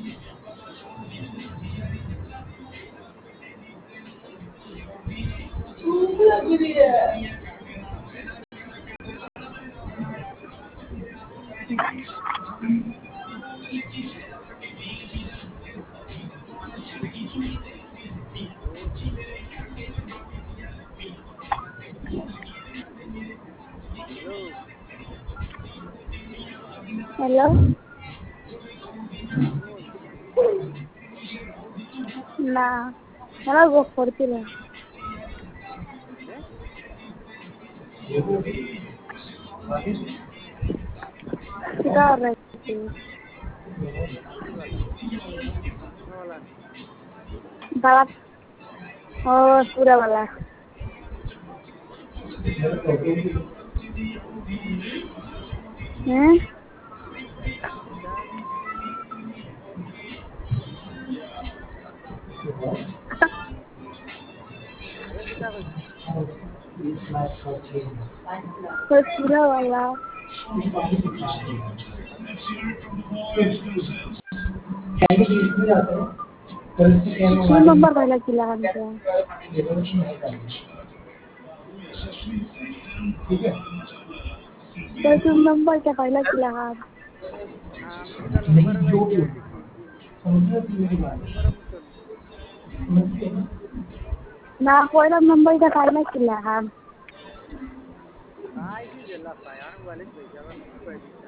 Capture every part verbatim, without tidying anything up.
Hello. Hello. बोल। ना मला गो पडतील हैं? क्या कर रही थी? पानी वाला कौन वाला? बड़ा और पूरा वाला हैं? अच्छा ये कितना कोई कोई पूरा वाला तीन नंबर पहले किला हमको तो तीन नंबर क्या पहला किला हम हाँ मेरा नंबर वाला क्या किसी नंबर मुझे ना पहला नंबर का पहला किला हम हाँ इसी जिला पायान वाले भाई जावा नंबर पे दिखता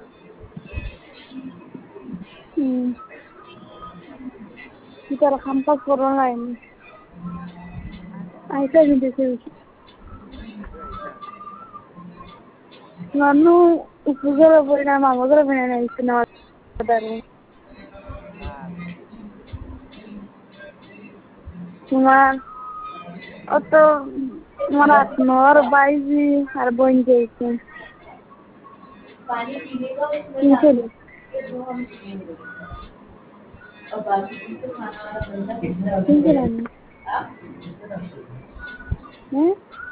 हम्म इधर हम पास कोरोना है ऐसा भी जैसे ऐसा ನಾನು ಉಪಯೋಗ ಪರಿಣಾಮ ಮಗಳ ಪರಿಣಾಮ ಇಷ್ಟು ನಾವು हाँ তোমার অত তোমার আট নর বাইজি আর বোন যেয়েছে তিনশো তিনশো রানি হ্যাঁ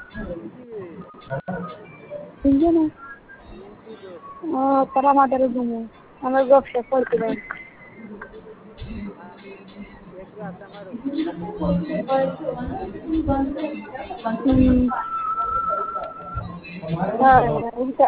তিনশো না तीन सौ दो ও তারা আমাদের ঘুমো আমার ব্যবসা করছিলাম हाँ एक बात हमारो হুম হ্যাঁ